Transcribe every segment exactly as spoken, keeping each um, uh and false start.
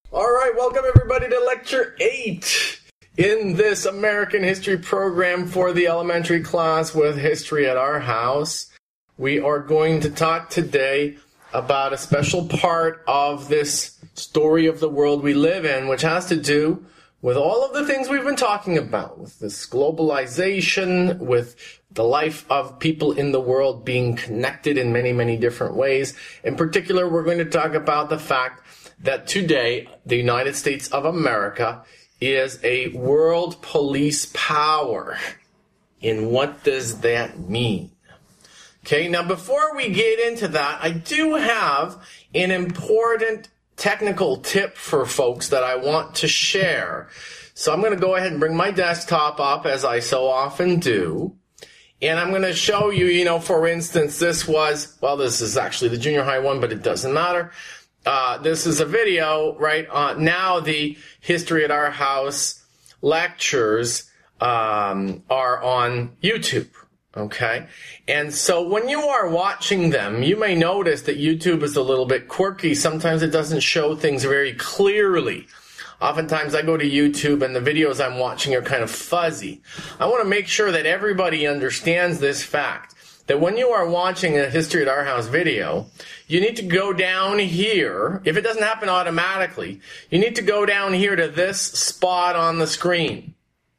All right, welcome everybody to Lecture eight in this American History program for the elementary class with History at Our House. We are going to talk today about a special part of this story of the world we live in, which has to do with all of the things we've been talking about, with this globalization, with the life of people in the world being connected in many, many different ways. In particular, we're going to talk about the fact that today, the United States of America is a world police power. And what does that mean? Okay, now before we get into that, I do have an important technical tip for folks that I want to share. So I'm going to go ahead and bring my desktop up, as I so often do. And I'm going to show you, you know, for instance, this was, well, this is actually the junior high one, but it doesn't matter. Uh, this is a video, right? Uh, now the History at Our House lectures um, are on YouTube, okay? And so when you are watching them, you may notice that YouTube is a little bit quirky. Sometimes it doesn't show things very clearly. Oftentimes I go to YouTube and the videos I'm watching are kind of fuzzy. I want to make sure that everybody understands this fact, that when you are watching a History at Our House video, you need to go down here. If it doesn't happen automatically, you need to go down here to this spot on the screen.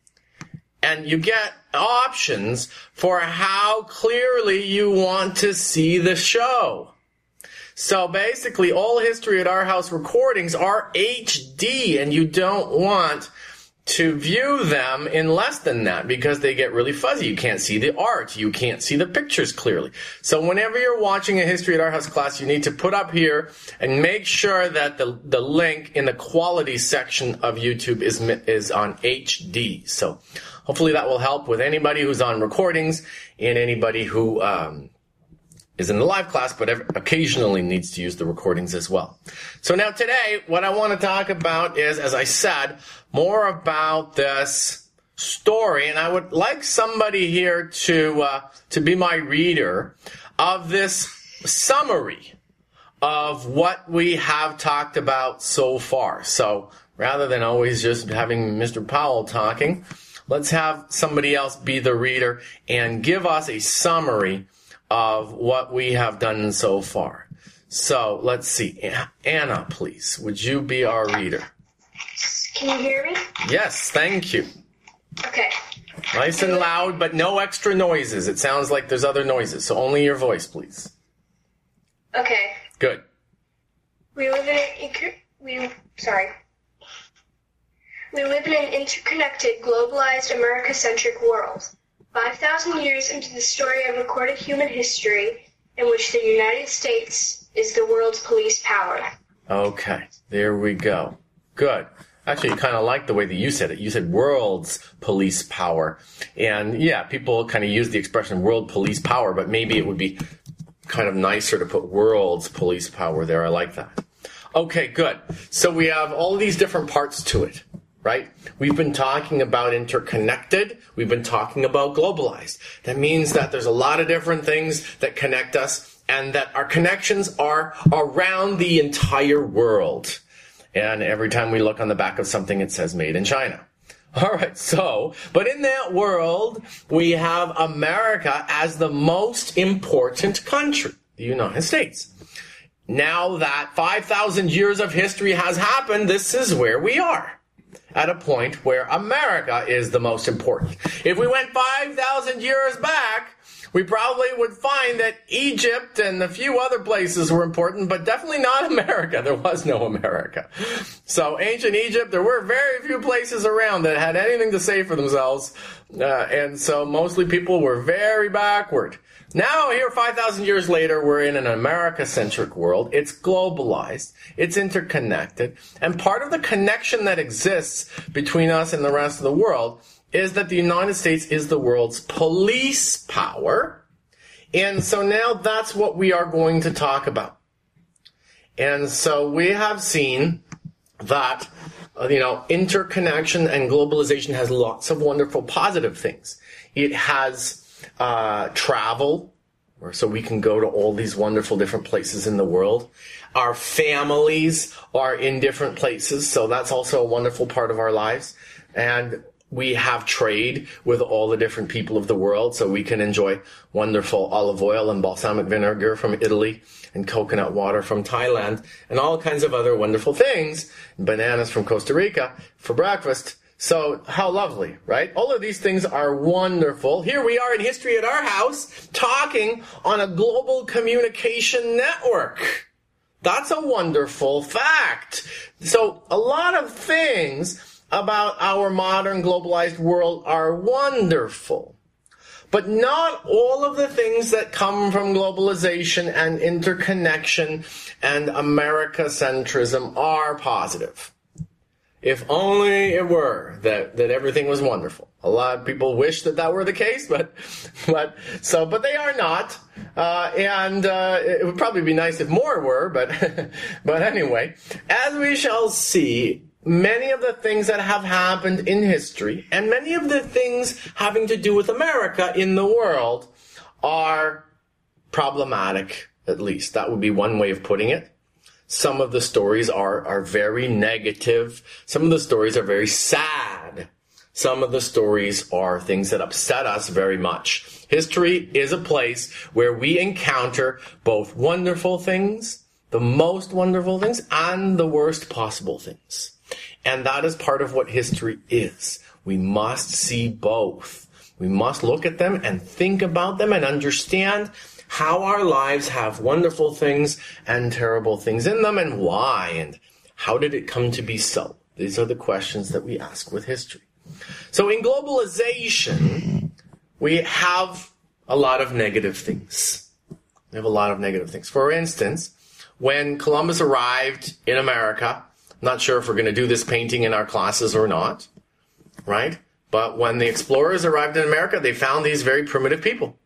And you get options for how clearly you want to see the show. So basically, all History at Our House recordings are H D, and you don't want to view them in less than that because they get really fuzzy. You can't see the art. You can't see the pictures clearly. So whenever you're watching a History at Our House class, you need to put up here and make sure that the, the link in the quality section of YouTube is, is on H D. So hopefully that will help with anybody who's on recordings and anybody who um, is in the live class, but occasionally needs to use the recordings as well. So now today, what I want to talk about is, as I said, more about this story, and I would like somebody here to uh, to be my reader of this summary of what we have talked about so far. So rather than always just having Mister Powell talking, let's have somebody else be the reader and give us a summary of what we have done so far. So let's see. Anna, please, would you be our reader? Can you hear me? Yes, thank you. Okay. Nice and loud, but no extra noises. It sounds like there's other noises, so only your voice, please. Okay. Good. We live in an we sorry. We live in an interconnected, globalized, America-centric world. five thousand years into the story of recorded human history in which the United States is the world's police power. Okay, there we go. Good. Actually, I kind of like the way that you said it. You said world's police power. And yeah, people kind of use the expression world police power, but maybe it would be kind of nicer to put world's police power there. I like that. Okay, good. So we have all these different parts to it, right? We've been talking about interconnected. We've been talking about globalized. That means that there's a lot of different things that connect us and that our connections are around the entire world. And every time we look on the back of something, it says made in China. All right, so, but in that world, we have America as the most important country, the United States. Now that five thousand years of history has happened, this is where we are, at a point where America is the most important. If we went five thousand years back, we probably would find that Egypt and a few other places were important, but definitely not America. There was no America. So ancient Egypt, there were very few places around that had anything to say for themselves. Uh, and so mostly people were very backward. Now here, five thousand years later, we're in an America-centric world. It's globalized. It's interconnected. And part of the connection that exists between us and the rest of the world is that the United States is the world's police power. And so now that's what we are going to talk about. And so we have seen that, uh, you know, interconnection and globalization has lots of wonderful positive things. It has uh, travel, so we can go to all these wonderful different places in the world. Our families are in different places, so that's also a wonderful part of our lives. And we have trade with all the different people of the world, so we can enjoy wonderful olive oil and balsamic vinegar from Italy and coconut water from Thailand and all kinds of other wonderful things, bananas from Costa Rica for breakfast. So how lovely, right? All of these things are wonderful. Here we are in History at Our House talking on a global communication network. That's a wonderful fact. So a lot of things about our modern globalized world are wonderful. But not all of the things that come from globalization and interconnection and America-centrism are positive. If only it were that, that everything was wonderful. A lot of people wish that that were the case, but but so but they are not. Uh, and uh, it would probably be nice if more were, but but anyway, as we shall see, many of the things that have happened in history and many of the things having to do with America in the world are problematic, at least. That would be one way of putting it. Some of the stories are, are very negative. Some of the stories are very sad. Some of the stories are things that upset us very much. History is a place where we encounter both wonderful things, the most wonderful things, and the worst possible things. And that is part of what history is. We must see both. We must look at them and think about them and understand how our lives have wonderful things and terrible things in them and why, and how did it come to be so? These are the questions that we ask with history. So in globalization, we have a lot of negative things. We have a lot of negative things. For instance, when Columbus arrived in America, I'm not sure if we're going to do this painting in our classes or not, right? But when the explorers arrived in America, they found these very primitive people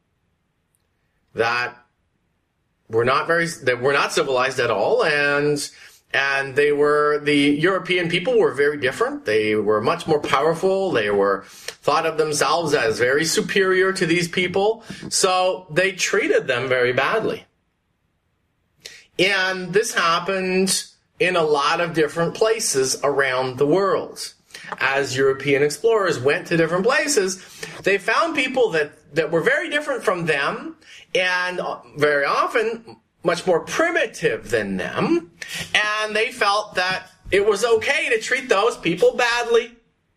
that were not very, that were not civilized at all, and and they were, the European people were very different. They were much more powerful. They were thought of themselves as very superior to these people, so they treated them very badly. And this happened in a lot of different places around the world. As European explorers went to different places, they found people that, that were very different from them, and very often much more primitive than them, and they felt that it was okay to treat those people badly.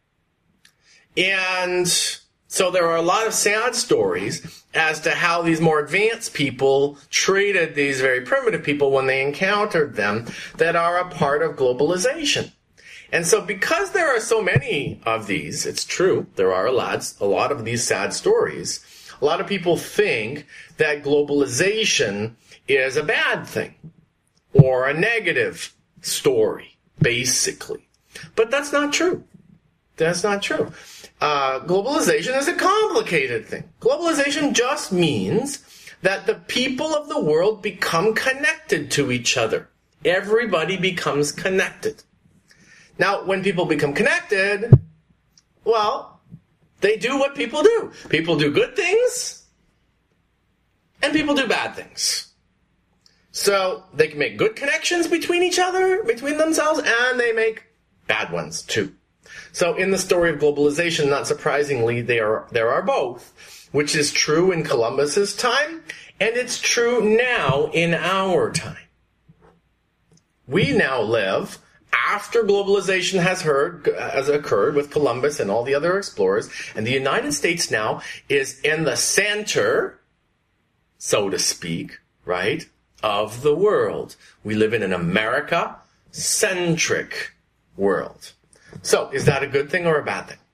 And so there are a lot of sad stories as to how these more advanced people treated these very primitive people when they encountered them that are a part of globalization. And so because there are so many of these, it's true, there are a lot, a lot of these sad stories. A lot of people think that globalization is a bad thing or a negative story, basically. But that's not true. That's not true. Uh, globalization is a complicated thing. Globalization just means that the people of the world become connected to each other. Everybody becomes connected. Now, when people become connected, well, they do what people do. People do good things, and people do bad things. So they can make good connections between each other, between themselves, and they make bad ones too. So in the story of globalization, not surprisingly, there are, there are both, which is true in Columbus's time, and it's true now in our time. We now live after globalization has, heard, has occurred with Columbus and all the other explorers, and the United States now is in the center, so to speak, right, of the world. We live in an America-centric world. So, is that a good thing or a bad thing?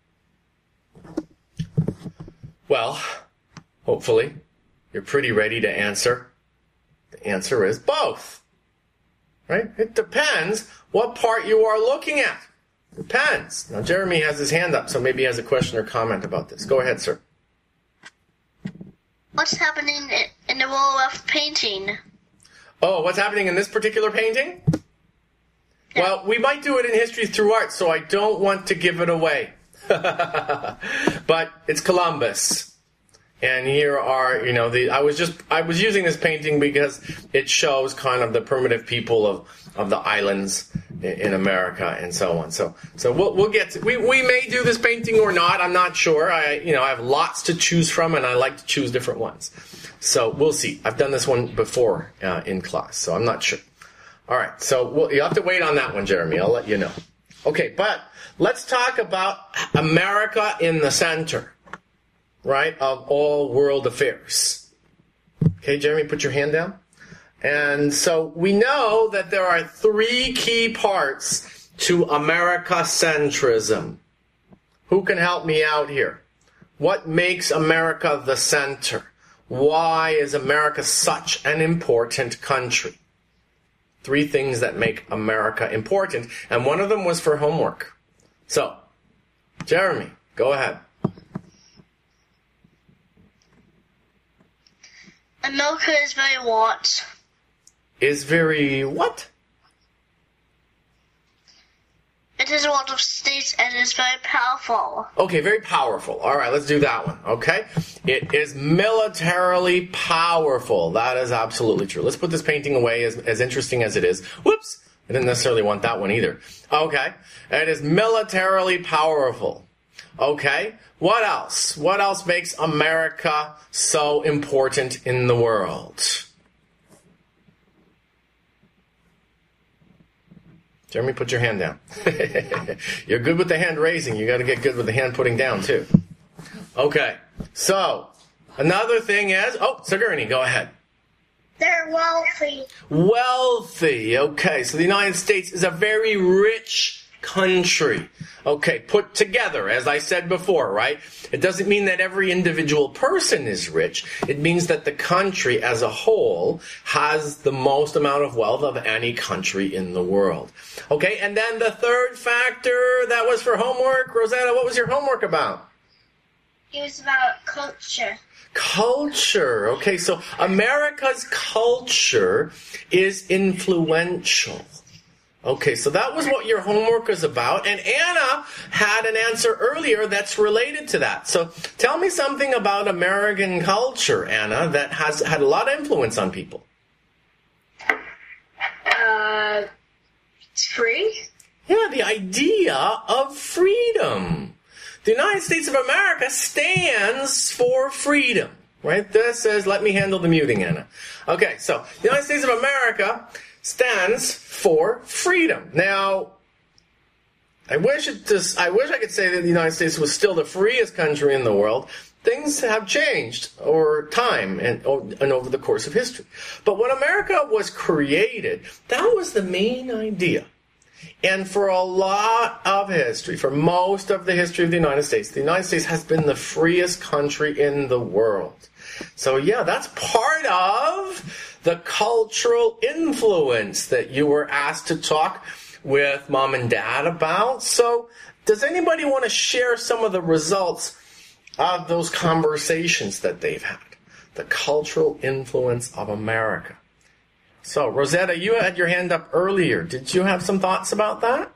Well, hopefully, you're pretty ready to answer. The answer is both. Right? It depends what part you are looking at. Depends. Now, Jeremy has his hand up, so maybe he has a question or comment about this. Go ahead, sir. What's happening in the Woolworth painting? Oh, what's happening in this particular painting? Yeah. Well, we might do it in History Through Art, so I don't want to give it away. But it's Columbus. And here are, you know, the I was just I was using this painting because it shows kind of the primitive people of, of the islands in, in America and so on. So so we'll we'll get to, we we may do this painting or not. I'm not sure. I you know I have lots to choose from, and I like to choose different ones. So we'll see. I've done this one before uh, in class, so I'm not sure. All right. So we'll, you have to wait on that one, Jeremy. I'll let you know. Okay, but let's talk about America in the center, right, of all world affairs. Okay, Jeremy, put your hand down. And so we know that there are three key parts to Americacentrism. Who can help me out here? What makes America the center? Why is America such an important country? Three things that make America important, and one of them was for homework. So, Jeremy, go ahead. America is very what? Is very what? It is a lot of states and is very powerful. Okay, very powerful. All right, let's do that one, okay? It is militarily powerful. That is absolutely true. Let's put this painting away, as, as interesting as it is. Whoops! I didn't necessarily want that one either. Okay, it is militarily powerful. Okay, what else? What else makes America so important in the world? Jeremy, put your hand down. You're good with the hand raising. You got to get good with the hand putting down, too. Okay, so another thing is... Oh, Sigourney, go ahead. They're wealthy. Wealthy. Okay, so the United States is a very rich country. Okay, put together, as I said before, right? It doesn't mean that every individual person is rich. It means that the country as a whole has the most amount of wealth of any country in the world. Okay, and then the third factor that was for homework, Rosetta, what was your homework about? It was about culture. Culture. Okay, so America's culture is influential. Okay, so that was what your homework was about, and Anna had an answer earlier that's related to that. So tell me something about American culture, Anna, that has had a lot of influence on people. Uh, it's free? Yeah, the idea of freedom. The United States of America stands for freedom, right? This says, let me handle the muting, Anna. Okay, so the United States of America stands for freedom. Now, I wish it just, I wish I could say that the United States was still the freest country in the world. Things have changed over time and, and over the course of history. But when America was created, that was the main idea. And for a lot of history, for most of the history of the United States, the United States has been the freest country in the world. So yeah, that's part of the cultural influence that you were asked to talk with Mom and Dad about. So does anybody want to share some of the results of those conversations that they've had? The cultural influence of America. So, Rosetta, you had your hand up earlier. Did you have some thoughts about that?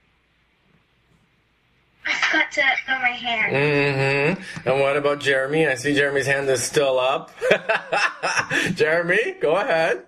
I forgot to throw my hand. Mm-hmm. And what about Jeremy? I see Jeremy's hand is still up. Jeremy, go ahead.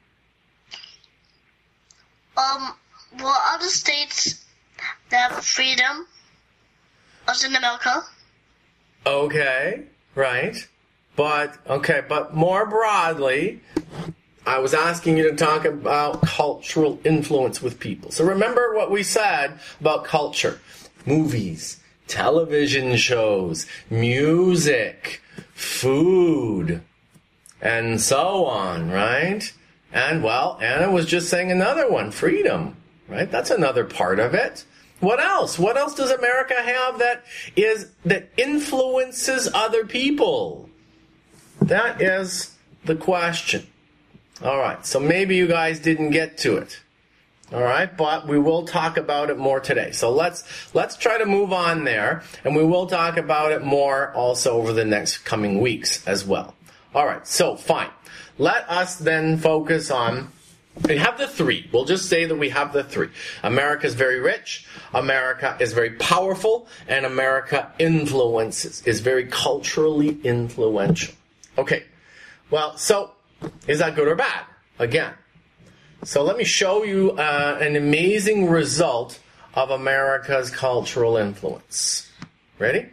Um, what other states that have freedom as in America? Okay, right. But, okay, but more broadly, I was asking you to talk about cultural influence with people. So remember what we said about culture. Movies, television shows, music, food, and so on, right? And, well, Anna was just saying another one, freedom, right? That's another part of it. What else? What else does America have that is that influences other people? That is the question. All right, so maybe you guys didn't get to it. All right, but we will talk about it more today. So let's let's try to move on there, and we will talk about it more also over the next coming weeks as well. All right, so fine. Let us then focus on We have the three. We'll just say that we have the three. America is very rich, America is very powerful, and America influences, is very culturally influential. Okay, well, so is that good or bad? Again, so let me show you uh, an amazing result of America's cultural influence. Ready?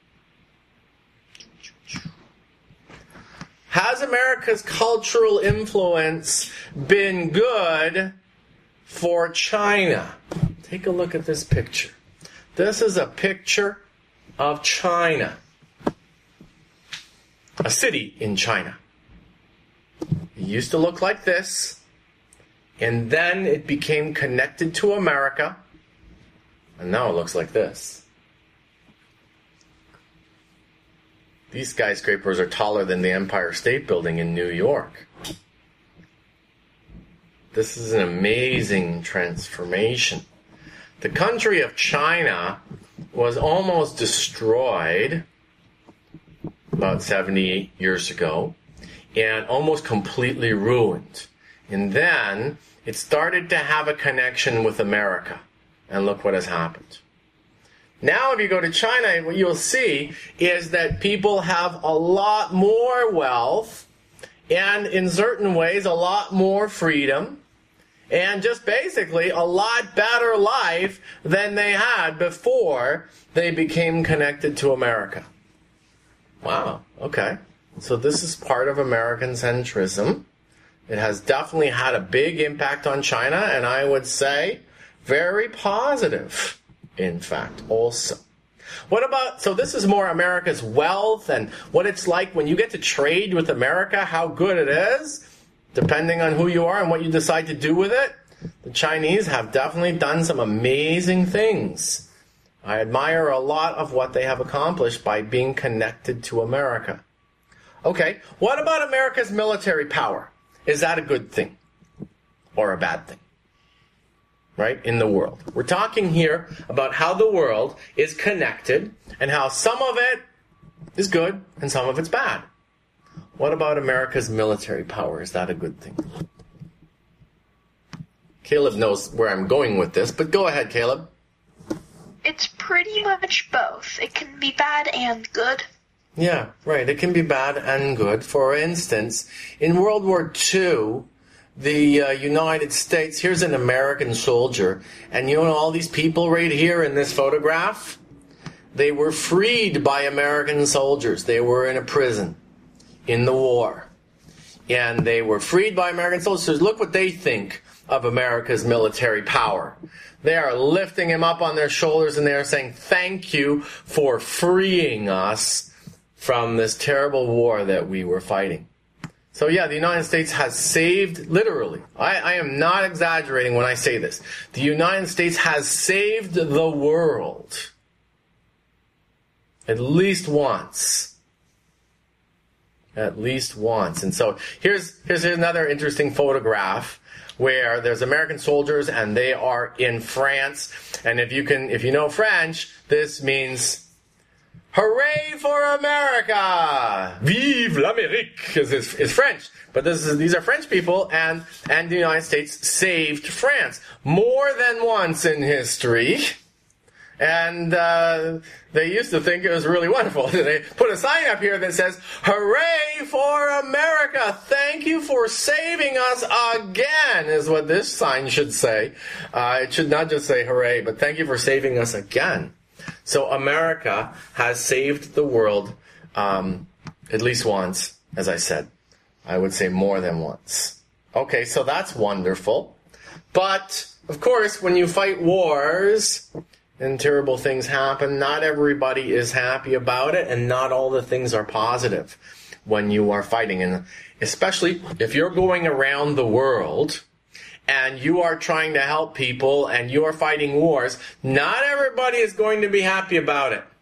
Has America's cultural influence been good for China? Take a look at this picture. This is a picture of China. A city in China. It used to look like this, and then it became connected to America, and now it looks like this. These skyscrapers are taller than the Empire State Building in New York. This is an amazing transformation. The country of China was almost destroyed about seventy years ago and almost completely ruined. And then it started to have a connection with America. And look what has happened. Now, if you go to China, what you'll see is that people have a lot more wealth and, in certain ways, a lot more freedom and just basically a lot better life than they had before they became connected to America. Wow, okay. So this is part of American centrism. It has definitely had a big impact on China, and I would say very positive. In fact, also. What about, so this is more America's wealth and what it's like when you get to trade with America, how good it is, depending on who you are and what you decide to do with it. The Chinese have definitely done some amazing things. I admire a lot of what they have accomplished by being connected to America. Okay, what about America's military power? Is that a good thing or a bad thing? Right, in the world. We're talking here about how the world is connected and how some of it is good and some of it's bad. What about America's military power? Is that a good thing? Caleb knows where I'm going with this, but go ahead, Caleb. It's pretty much both. It can be bad and good. Yeah, right. It can be bad and good. For instance, in World War Two, the uh, United States, here's an American soldier, and you know all these people right here in this photograph? They were freed by American soldiers. They were in a prison in the war. And they were freed by American soldiers. Look what they think of America's military power. They are lifting him up on their shoulders and they are saying, thank you for freeing us from this terrible war that we were fighting. So yeah, the United States has saved, literally, I, I am not exaggerating when I say this, the United States has saved the world at least once. At least once. And so here's, here's another interesting photograph where there's American soldiers and they are in France. And if you can, if you know French, this means hooray for America! Vive l'Amérique is, is, is French. But this is, these are French people, and, and the United States saved France more than once in history. And uh, they used to think it was really wonderful. They put a sign up here that says, hooray for America! Thank you for saving us again, is what this sign should say. Uh, it should not just say hooray, but thank you for saving us again. So America has saved the world um, at least once, as I said. I would say more than once. Okay, so that's wonderful. But, of course, when you fight wars and terrible things happen, not everybody is happy about it, and not all the things are positive when you are fighting. And especially if you're going around the world and you are trying to help people and you are fighting wars, not everybody is going to be happy about it.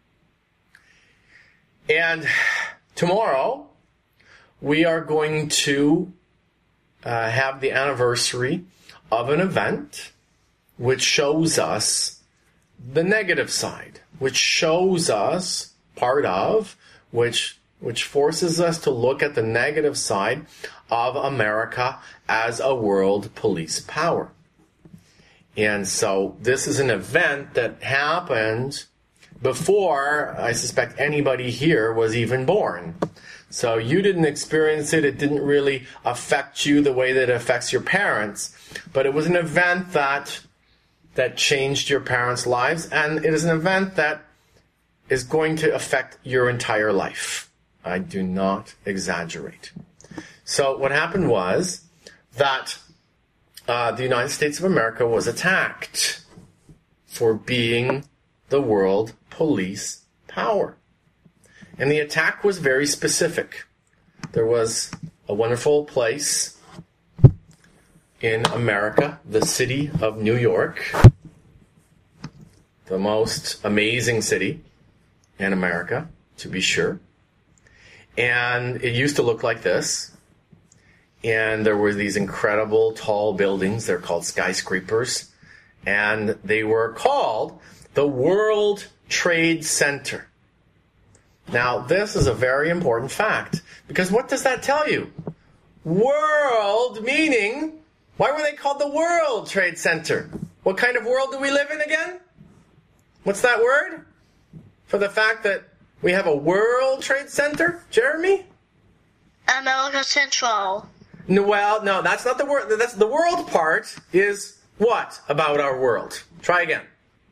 And tomorrow, we are going to uh, have the anniversary of an event which shows us the negative side, which shows us part of, which which forces us to look at the negative side of America as a world police power. And so this is an event that happened before, I suspect, anybody here was even born. So you didn't experience it. It didn't really affect you the way that it affects your parents. But it was an event that that changed your parents' lives, and it is an event that is going to affect your entire life. I do not exaggerate. So what happened was that uh, the United States of America was attacked for being the world police power. And the attack was very specific. There was a wonderful place in America, the city of New York, the most amazing city in America, to be sure. And it used to look like this. And there were these incredible tall buildings. They're called skyscrapers. And they were called the World Trade Center. Now, this is a very important fact, because what does that tell you? World meaning, why were they called the World Trade Center? What kind of world do we live in again? What's that word? For the fact that we have a World Trade Center, Jeremy? America Central. No, well, no, that's not the word. That's the world part is what about our world? Try again.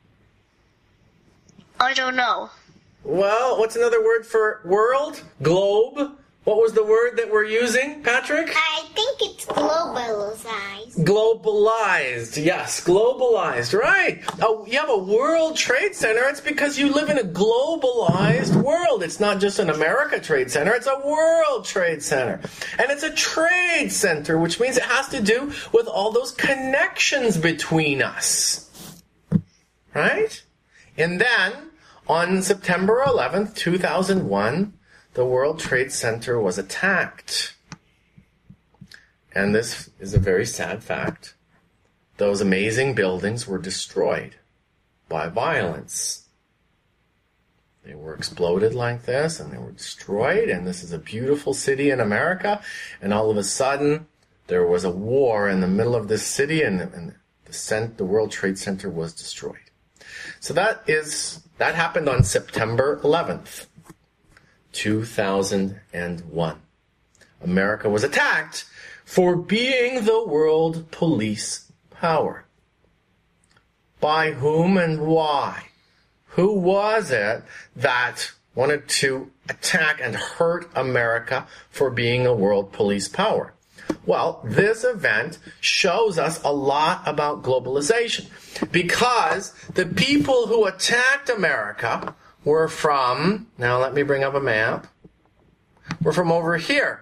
I don't know. Well, what's another word for world? Globe. What was the word that we're using, Patrick? I think it's globalized. Globalized, yes, globalized, right. Oh, you have a World Trade Center. It's because you live in a globalized world. It's not just an America Trade Center. It's a World Trade Center. And it's a trade center, which means it has to do with all those connections between us. Right? And then, on September eleventh, two thousand one, the World Trade Center was attacked. And this is a very sad fact. Those amazing buildings were destroyed by violence. They were exploded like this, and they were destroyed, and this is a beautiful city in America, and all of a sudden, there was a war in the middle of this city, and, and the, cent- the World Trade Center was destroyed. So that is that happened on September eleventh. two thousand one. America was attacked for being the world police power. By whom and why? Who was it that wanted to attack and hurt America for being a world police power? Well, this event shows us a lot about globalization, because the people who attacked America were from, now let me bring up a map, we're from over here.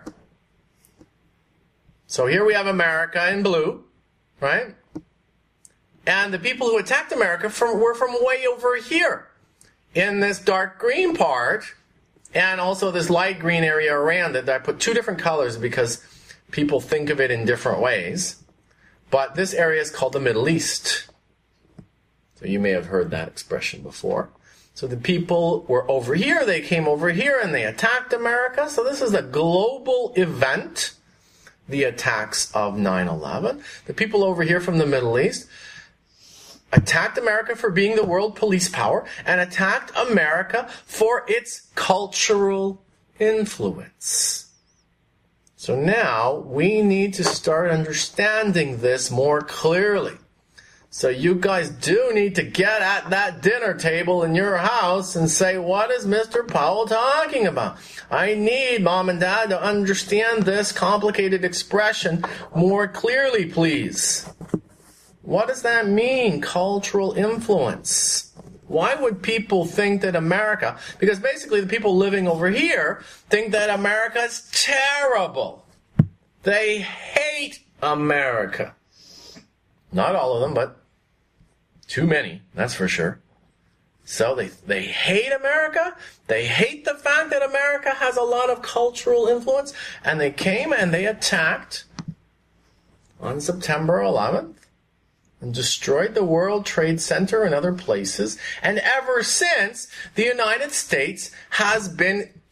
So here we have America in blue, right? And the people who attacked America from, were from way over here in this dark green part, and also this light green area around it. I put two different colors because people think of it in different ways. But this area is called the Middle East. So you may have heard that expression before. So the people were over here, they came over here, and they attacked America. So this is a global event, the attacks of nine eleven. The people over here from the Middle East attacked America for being the world police power, and attacked America for its cultural influence. So now we need to start understanding this more clearly. So you guys do need to get at that dinner table in your house and say, what is Mister Powell talking about? I need Mom and Dad to understand this complicated expression more clearly, please. What does that mean, cultural influence? Why would people think that America, because basically the people living over here think that America is terrible. They hate America. Not all of them, but too many, that's for sure. So they, they hate America. They hate the fact that America has a lot of cultural influence. And they came and they attacked on September eleventh. And destroyed the World Trade Center and other places. And ever since, the United States has been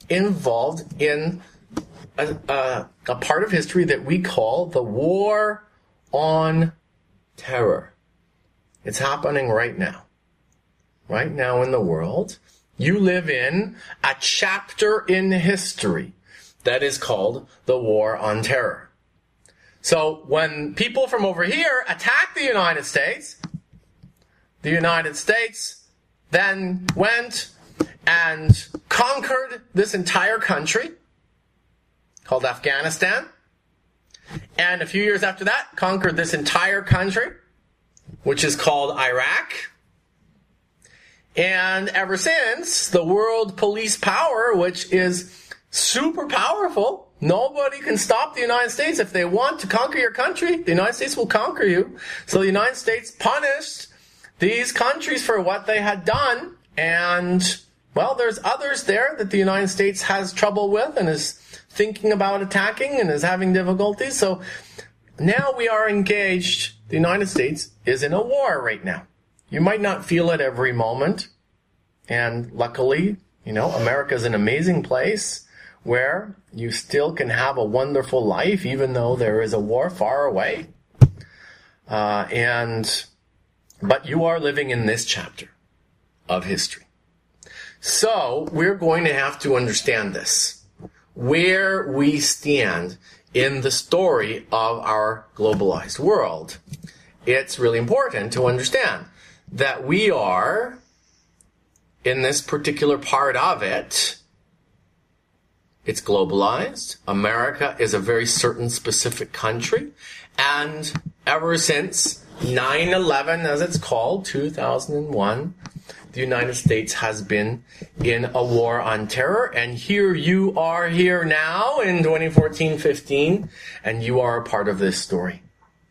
involved in a, a, a part of history that we call the War on Terror. It's happening right now. Right now in the world, you live in a chapter in history that is called the War on Terror. So when people from over here attack the United States, the United States then went and conquered this entire country called Afghanistan. And a few years after that, conquered this entire country, which is called Iraq. And ever since, the world police power, which is super powerful, nobody can stop the United States. If they want to conquer your country, the United States will conquer you. So the United States punished these countries for what they had done. And, well, there's others there that the United States has trouble with and is thinking about attacking and is having difficulties. So now we are engaged. The United States is in a war right now. You might not feel it every moment. And luckily, you know, America is an amazing place where you still can have a wonderful life even though there is a war far away. Uh, and, but you are living in this chapter of history. So we're going to have to understand this, where we stand in the story of our globalized world. It's really important to understand that we are, in this particular part of it, it's globalized. America is a very certain specific country. And ever since nine eleven, as it's called, two thousand one, the United States has been in a war on terror. And here you are here now in twenty fourteen fifteen, and you are a part of this story.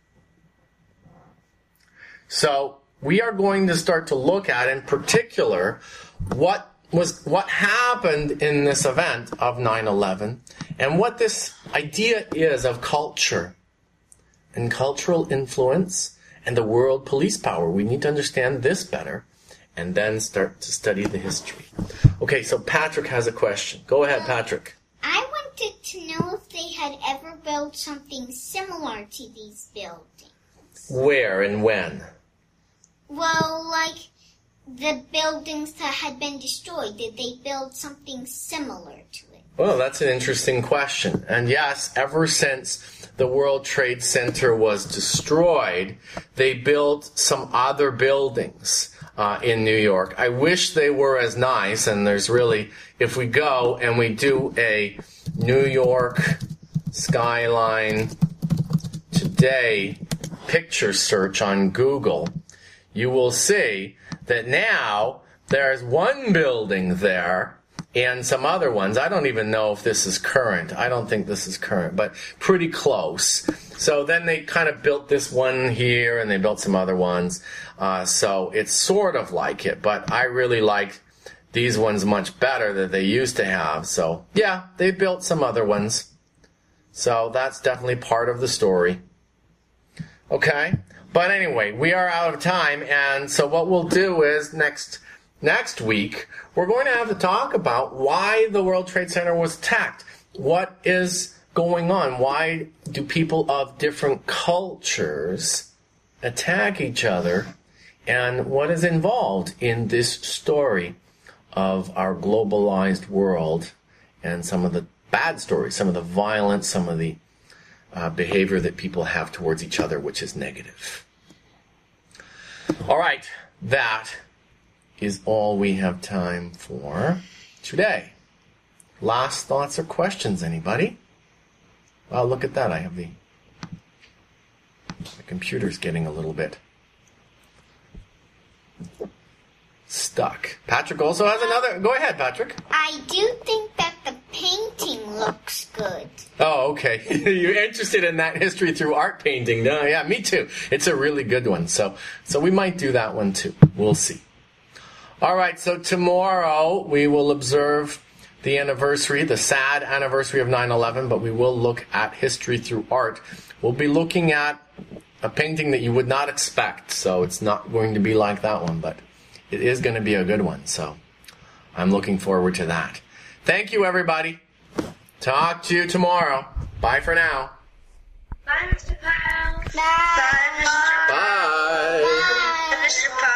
So we are going to start to look at, in particular, what was what happened in this event of nine eleven and what this idea is of culture and cultural influence and the world police power. We need to understand this better and then start to study the history. Okay, so Patrick has a question. Go ahead, Patrick. I wanted to know if they had ever built something similar to these buildings. Where and when? Well, like the buildings that had been destroyed, did they build something similar to it? Well, that's an interesting question. And yes, ever since the World Trade Center was destroyed, they built some other buildings uh, in New York. I wish they were as nice, and there's really, if we go and we do a New York skyline today picture search on Google, you will see that now there's one building there and some other ones. I don't even know if this is current. I don't think this is current, but pretty close. So then they kind of built this one here and they built some other ones. Uh, so it's sort of like it, but I really like these ones much better that they used to have. So yeah, they built some other ones. So that's definitely part of the story. Okay? But anyway, we are out of time, and so what we'll do is next next week, we're going to have to talk about why the World Trade Center was attacked. What is going on? Why do people of different cultures attack each other? And what is involved in this story of our globalized world and some of the bad stories, some of the violence, some of the Uh, behavior that people have towards each other, which is negative. All right, that is all we have time for today. Last thoughts or questions, anybody? Well, look at that. I have the, the computer's getting a little bit stuck. Patrick also has another. Go ahead, Patrick. I do think that the painting looks good. Oh, okay. You're interested in that history through art painting. No, yeah, me too. It's a really good one. So, so we might do that one too. We'll see. All right. So tomorrow we will observe the anniversary, the sad anniversary of nine eleven, but we will look at history through art. We'll be looking at a painting that you would not expect. So it's not going to be like that one, but it is going to be a good one. So I'm looking forward to that. Thank you, everybody. Talk to you tomorrow. Bye for now. Bye, Mister Piles. Bye.